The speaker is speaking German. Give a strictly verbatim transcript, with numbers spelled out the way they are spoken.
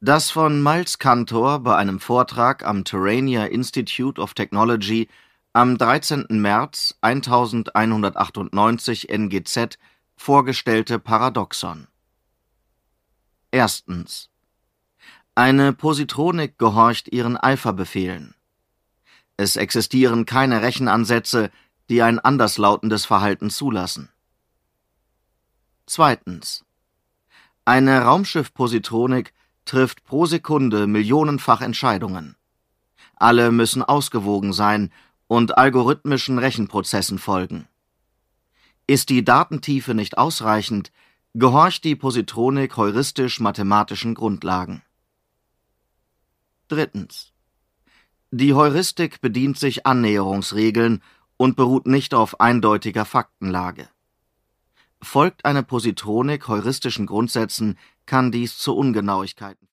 Das von Miles Cantor bei einem Vortrag am Terrania Institute of Technology am dreizehnten März elfhundertachtundneunzig N G Z vorgestellte Paradoxon. Erstens. Eine Positronik gehorcht ihren Alpha-Befehlen. Es existieren keine Rechenansätze, die ein anderslautendes Verhalten zulassen. Zweitens. Eine Raumschiff-Positronik trifft pro Sekunde millionenfach Entscheidungen. Alle müssen ausgewogen sein und algorithmischen Rechenprozessen folgen. Ist die Datentiefe nicht ausreichend, gehorcht die Positronik heuristisch-mathematischen Grundlagen. Drittens. Die Heuristik bedient sich Annäherungsregeln und beruht nicht auf eindeutiger Faktenlage. Folgt eine Positronik heuristischen Grundsätzen, kann dies zu Ungenauigkeiten